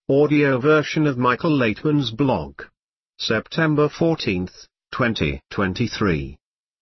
audio version of Michael Laitman's blog. September 14, 2023.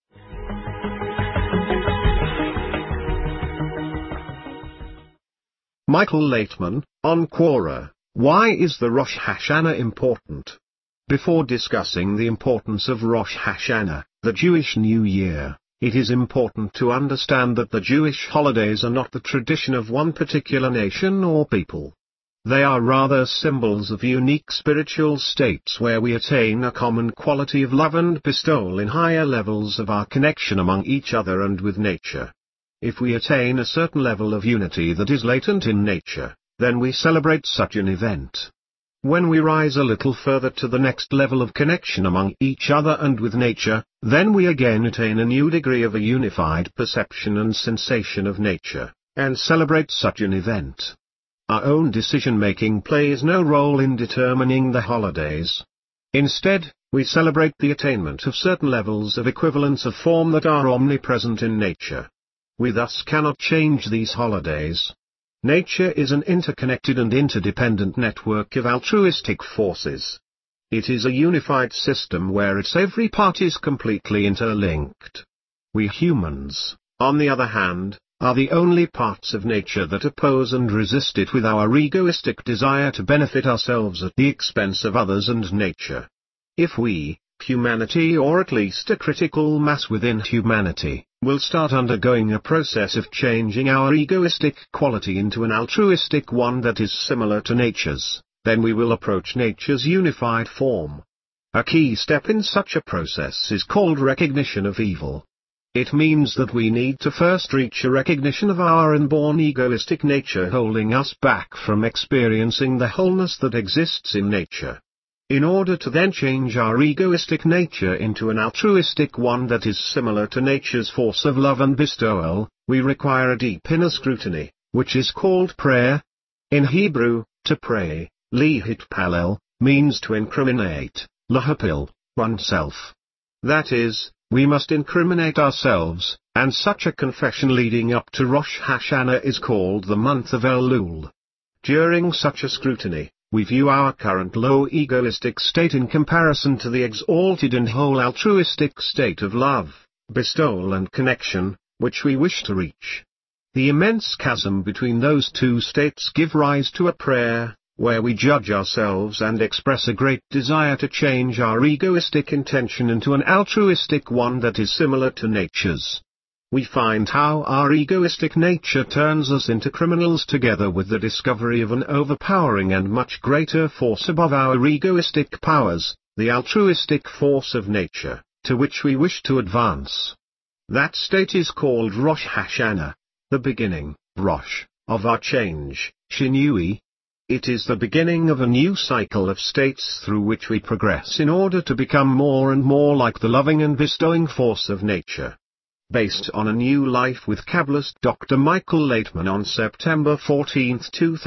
Michael Laitman, on Quora, why is the Rosh Hashanah important? Before discussing the importance of Rosh Hashanah, the Jewish New Year, it is important to understand that the Jewish holidays are not the tradition of one particular nation or people. They are rather symbols of unique spiritual states where we attain a common quality of love and bestowal in higher levels of our connection among each other and with nature. If we attain a certain level of unity that is latent in nature, then we celebrate such an event. When we rise a little further to the next level of connection among each other and with nature, then we again attain a new degree of a unified perception and sensation of nature, and celebrate such an event. Our own decision-making plays no role in determining the holidays. Instead, we celebrate the attainment of certain levels of equivalence of form that are omnipresent in nature. We thus cannot change these holidays. Nature is an interconnected and interdependent network of altruistic forces. It is a unified system where its every part is completely interlinked. We humans, on the other hand, are the only parts of nature that oppose and resist it with our egoistic desire to benefit ourselves at the expense of others and nature. If we, humanity, or at least a critical mass within humanity, will start undergoing a process of changing our egoistic quality into an altruistic one that is similar to nature's, then we will approach nature's unified form. A key step in such a process is called recognition of evil. It means that we need to first reach a recognition of our inborn egoistic nature holding us back from experiencing the wholeness that exists in nature. In order to then change our egoistic nature into an altruistic one that is similar to nature's force of love and bestowal, we require a deep inner scrutiny, which is called prayer. In Hebrew, to pray, lihitpalel, means to incriminate, lahapil, oneself. That is, we must incriminate ourselves, and such a confession leading up to Rosh Hashanah is called the month of Elul. During such a scrutiny, we view our current low egoistic state in comparison to the exalted and whole altruistic state of love, bestowal and connection, which we wish to reach. The immense chasm between those two states give rise to a prayer, where we judge ourselves and express a great desire to change our egoistic intention into an altruistic one that is similar to nature's. We find how our egoistic nature turns us into criminals together with the discovery of an overpowering and much greater force above our egoistic powers, the altruistic force of nature, to which we wish to advance. That state is called Rosh Hashanah, the beginning, Rosh, of our change, Shinui. It is the beginning of a new cycle of states through which we progress in order to become more and more like the loving and bestowing force of nature. Based on A New Life with Kabbalist Dr. Michael Laitman on September 14,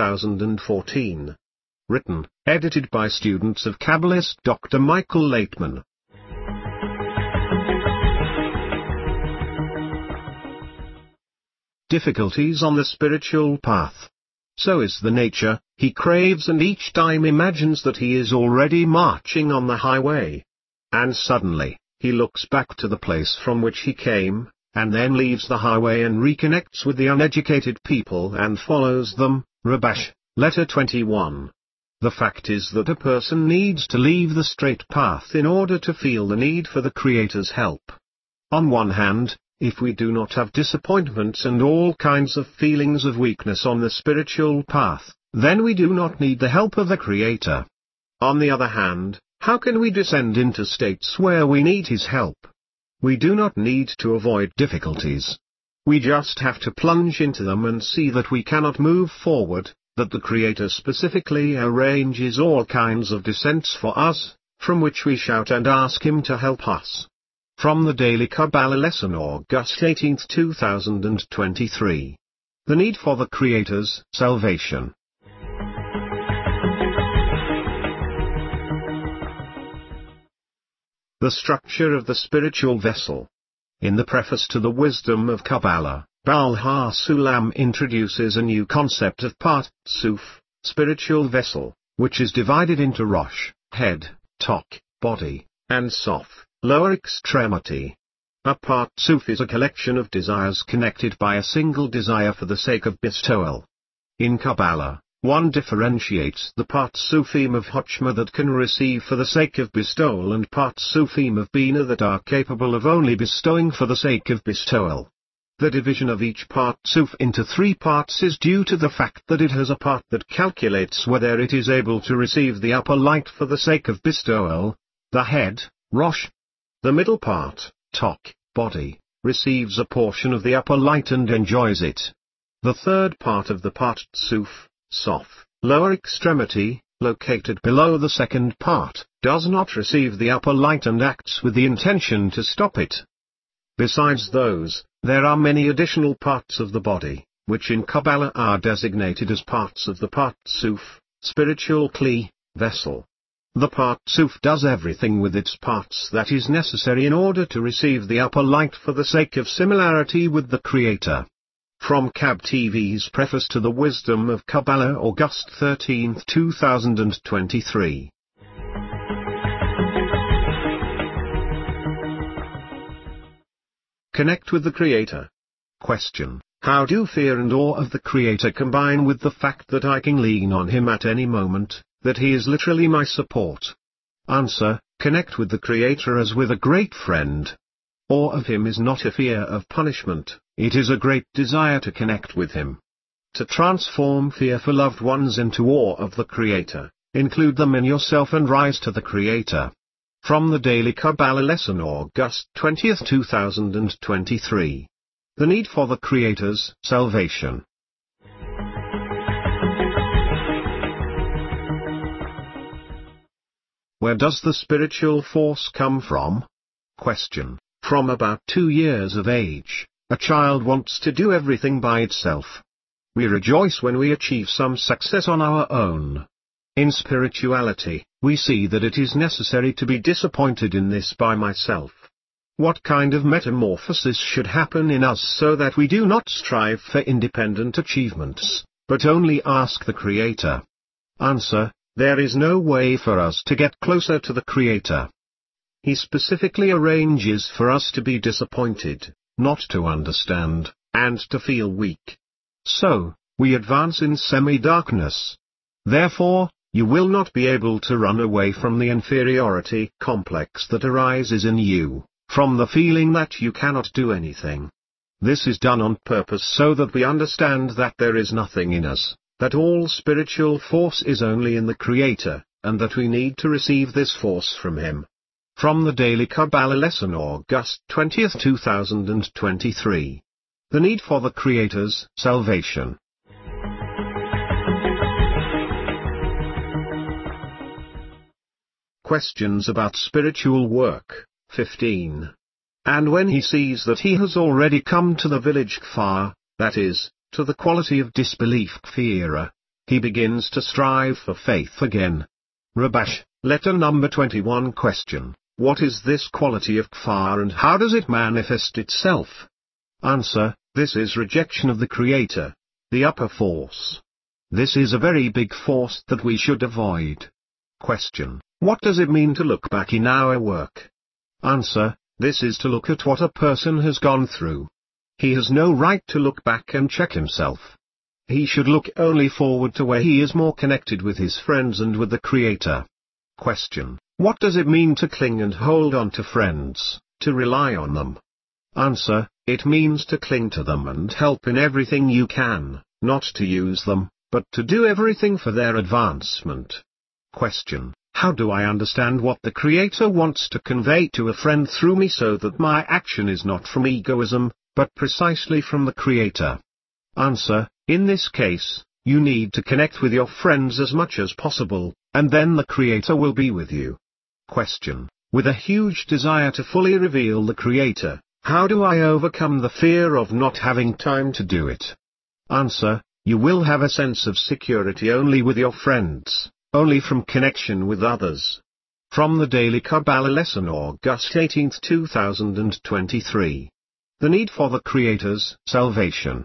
2014. Written, edited by students of Kabbalist Dr. Michael Laitman. Difficulties on the spiritual path. So is the nature, he craves and each time imagines that he is already marching on the highway. And suddenly, he looks back to the place from which he came, and then leaves the highway and reconnects with the uneducated people and follows them. Rabash, Letter 21. The fact is that a person needs to leave the straight path in order to feel the need for the Creator's help. On one hand, if we do not have disappointments and all kinds of feelings of weakness on the spiritual path, then we do not need the help of the Creator. On the other hand, how can we descend into states where we need His help? We do not need to avoid difficulties. We just have to plunge into them and see that we cannot move forward, that the Creator specifically arranges all kinds of descents for us, from which we shout and ask Him to help us. From the Daily Kabbalah Lesson, August 18, 2023. The need for the Creator's salvation. The structure of the spiritual vessel. In the preface to the Wisdom of Kabbalah, Baal HaSulam introduces a new concept of Part, Suf, spiritual vessel, which is divided into Rosh, head, Tok, body, and Sof, lower extremity. A Partsuf is a collection of desires connected by a single desire for the sake of bestowal. In Kabbalah, one differentiates the Partsufim of Chochmah that can receive for the sake of bestowal and Partsufim of Bina that are capable of only bestowing for the sake of bestowal. The division of each Partsuf into 3 parts is due to the fact that it has a part that calculates whether it is able to receive the upper light for the sake of bestowal, the head, Rosh. The middle part, Tok, body, receives a portion of the upper light and enjoys it. The third part of the Partsuf, Sof, lower extremity, located below the second part, does not receive the upper light and acts with the intention to stop it. Besides those, there are many additional parts of the body, which in Kabbalah are designated as parts of the Partsuf, spiritual kli, vessel. The Partsuf does everything with its parts that is necessary in order to receive the upper light for the sake of similarity with the Creator. From Kab TV's Preface to the Wisdom of Kabbalah, August 13, 2023. Connect with the Creator. Question: how do fear and awe of the Creator combine with the fact that I can lean on Him at any moment, that He is literally my support? Answer: connect with the Creator as with a great friend. Awe of Him is not a fear of punishment, it is a great desire to connect with Him. To transform fear for loved ones into awe of the Creator, include them in yourself and rise to the Creator. From the Daily Kabbalah Lesson, August 20, 2023. The need for the Creator's salvation. Where does the spiritual force come from? Question: from about 2 years of age, a child wants to do everything by itself. We rejoice when we achieve some success on our own. In spirituality, we see that it is necessary to be disappointed in this by myself. What kind of metamorphosis should happen in us so that we do not strive for independent achievements, but only ask the Creator? Answer: there is no way for us to get closer to the Creator. He specifically arranges for us to be disappointed, not to understand, and to feel weak. So, we advance in semi-darkness. Therefore, you will not be able to run away from the inferiority complex that arises in you, from the feeling that you cannot do anything. This is done on purpose so that we understand that there is nothing in us, that all spiritual force is only in the Creator, and that we need to receive this force from Him. From the Daily Kabbalah Lesson, August 20, 2023. The need for the Creator's salvation. Questions about spiritual work, 15. And when he sees that he has already come to the village Kfar, that is, to the quality of disbelief Kfira, he begins to strive for faith again. Rabash, letter number 21. Question: what is this quality of Kfar and how does it manifest itself? Answer: this is rejection of the Creator, the upper force. This is a very big force that we should avoid. Question: what does it mean to look back in our work? Answer: this is to look at what a person has gone through. He has no right to look back and check himself. He should look only forward to where he is more connected with his friends and with the Creator. Question: what does it mean to cling and hold on to friends, to rely on them? Answer: it means to cling to them and help in everything you can, not to use them, but to do everything for their advancement. Question: how do I understand what the Creator wants to convey to a friend through me so that my action is not from egoism, but precisely from the Creator? Answer: in this case, you need to connect with your friends as much as possible, and then the Creator will be with you. Question: with a huge desire to fully reveal the Creator, how do I overcome the fear of not having time to do it? Answer: you will have a sense of security only with your friends, only from connection with others. From the Daily Kabbalah Lesson, August 18, 2023. The need for the Creator's salvation.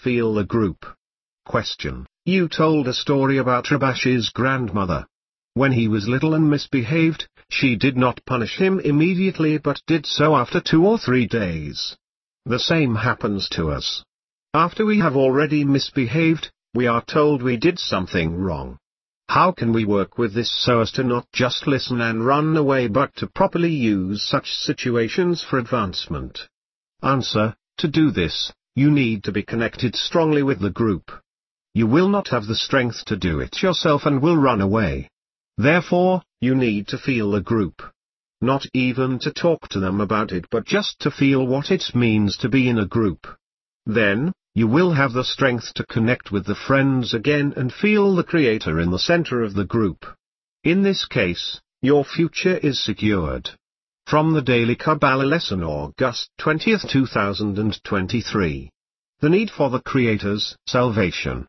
feel the group. Question: You told a story about Rabash's grandmother. When he was little and misbehaved, she did not punish him immediately but did so after 2 or 3 days. The same happens to us. After we have already misbehaved, we are told we did something wrong. How can we work with this so as to not just listen and run away but to properly use such situations for advancement? Answer: To do this, you need to be connected strongly with the group. You will not have the strength to do it yourself and will run away. Therefore, you need to feel the group. Not even to talk to them about it but just to feel what it means to be in a group. Then, you will have the strength to connect with the friends again and feel the Creator in the center of the group. In this case, your future is secured. From the Daily Kabbalah Lesson, August 20, 2023. The need for the Creator's salvation.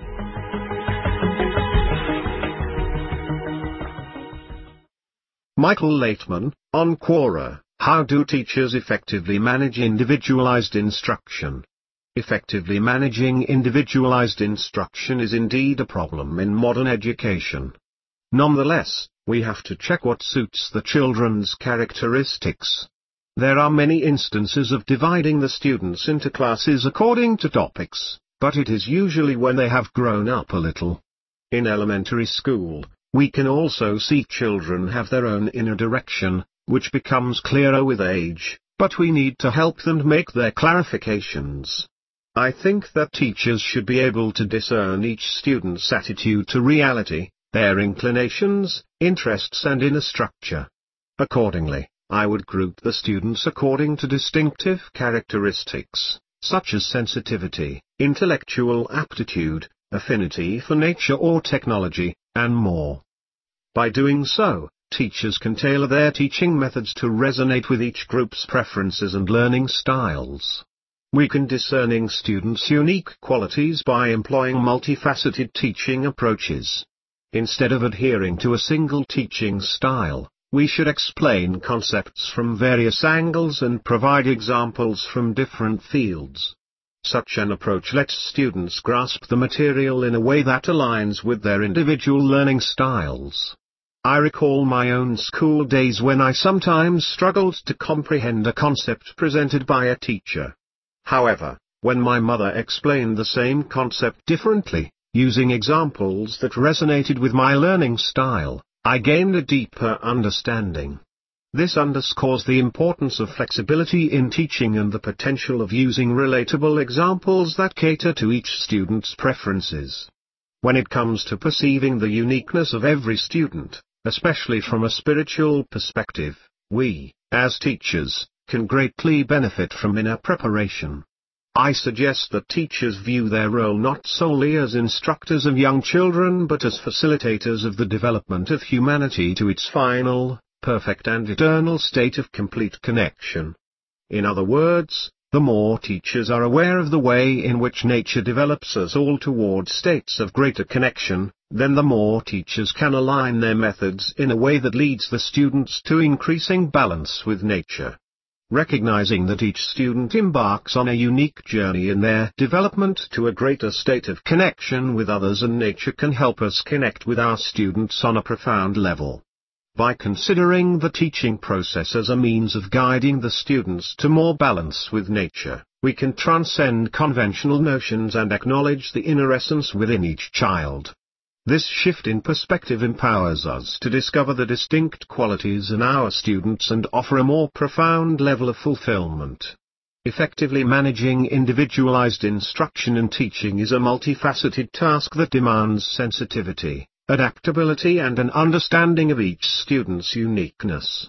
Michael Laitman, on Quora: How do teachers effectively manage individualized instruction? Effectively managing individualized instruction is indeed a problem in modern education. Nonetheless, we have to check what suits the children's characteristics. There are many instances of dividing the students into classes according to topics, but it is usually when they have grown up a little. In elementary school, we can also see children have their own inner direction, which becomes clearer with age, but we need to help them make their clarifications. I think that teachers should be able to discern each student's attitude to reality, their inclinations, interests and inner structure. Accordingly, I would group the students according to distinctive characteristics, such as sensitivity, intellectual aptitude, affinity for nature or technology, and more. By doing so, teachers can tailor their teaching methods to resonate with each group's preferences and learning styles. We can discerning students' unique qualities by employing multifaceted teaching approaches. Instead of adhering to a single teaching style, we should explain concepts from various angles and provide examples from different fields. Such an approach lets students grasp the material in a way that aligns with their individual learning styles. I recall my own school days when I sometimes struggled to comprehend a concept presented by a teacher. However, when my mother explained the same concept differently, using examples that resonated with my learning style, I gained a deeper understanding. This underscores the importance of flexibility in teaching and the potential of using relatable examples that cater to each student's preferences. When it comes to perceiving the uniqueness of every student, especially from a spiritual perspective, we, as teachers, can greatly benefit from inner preparation. I suggest that teachers view their role not solely as instructors of young children but as facilitators of the development of humanity to its final, perfect and eternal state of complete connection. In other words, the more teachers are aware of the way in which nature develops us all towards states of greater connection, then the more teachers can align their methods in a way that leads the students to increasing balance with nature. Recognizing that each student embarks on a unique journey in their development to a greater state of connection with others and nature can help us connect with our students on a profound level. By considering the teaching process as a means of guiding the students to more balance with nature, we can transcend conventional notions and acknowledge the inner essence within each child. This shift in perspective empowers us to discover the distinct qualities in our students and offer a more profound level of fulfillment. Effectively managing individualized instruction and teaching is a multifaceted task that demands sensitivity, adaptability and an understanding of each student's uniqueness.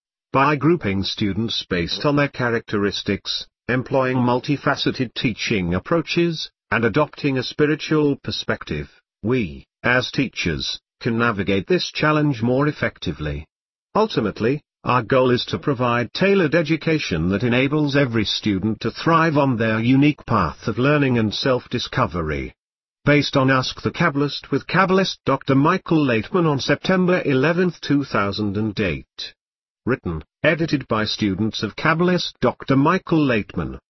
By grouping students based on their characteristics, employing multifaceted teaching approaches, and adopting a spiritual perspective, we, as teachers, can navigate this challenge more effectively. Ultimately, our goal is to provide tailored education that enables every student to thrive on their unique path of learning and self-discovery. Based on Ask the Kabbalist with Kabbalist Dr. Michael Laitman on September 11, 2008. Written, edited by students of Kabbalist Dr. Michael Laitman.